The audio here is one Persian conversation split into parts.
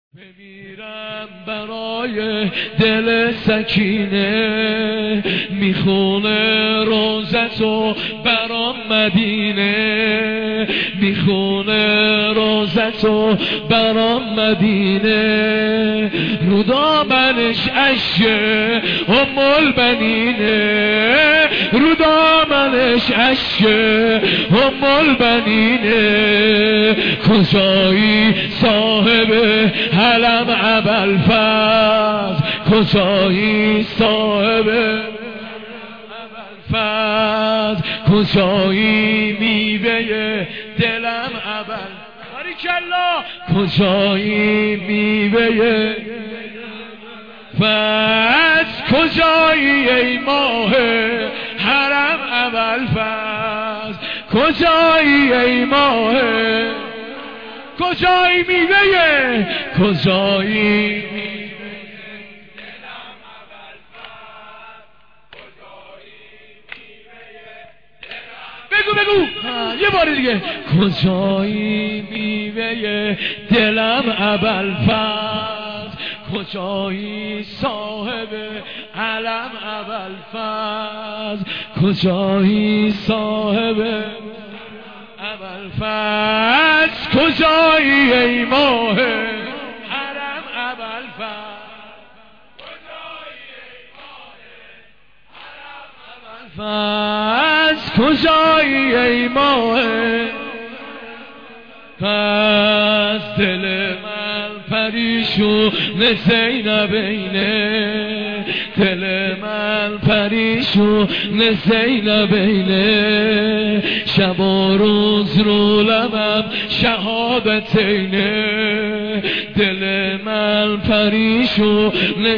بمیرم برای دل سکینه، میخونه روزتو برام مدینه، میخونه روزتو برام مدینه، رو دامنش عشقه البنینه، رو دامنش عشقه البنینه. کجایی صاحب علم ابوالفضل، کجایی صاحب ابوالفضل، کجایی میوه دلم باریکالله، کجایی میوه فضل، کجایی ای ماه حرم ابوالفضل، کجایی ای ماه، کجایی میوه، کجایی میوه دلم ابوالفضل، کجایی میوه دلم، بگو یه بار دیگه، کجایی میوه دلم ابوالفضل، کجایی صاحب علم ابوالفضل، کجایی صاحب ابوالفضل، کجایی ای ماه حرم ابوالفضل، کجایی ای ماه حرم ابوالفضل، کجایی ای ماه. پس دل من پریشون زینبینه، دل من پریشون زینبینه، شب و روز رو لبم شهادتینه، دل من پریشون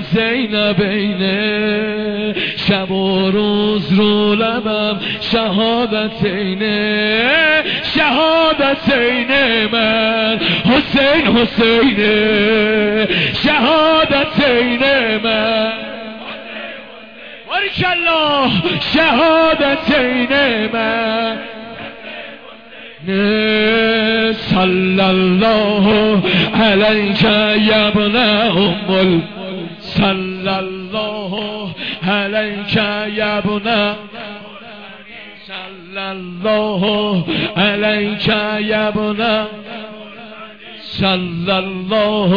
زینبینه، شب و روز رو لبم شهادتینه، شهادتینه من حسین حسینه، شهادتین من باریکالله، شهادتین من صلی الله علیک یا ابن ام، صلی الله علیک یا ابن، صلی الله علیک یا ابن، صلی الله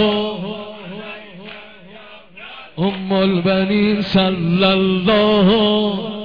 ام البنین، صلی الله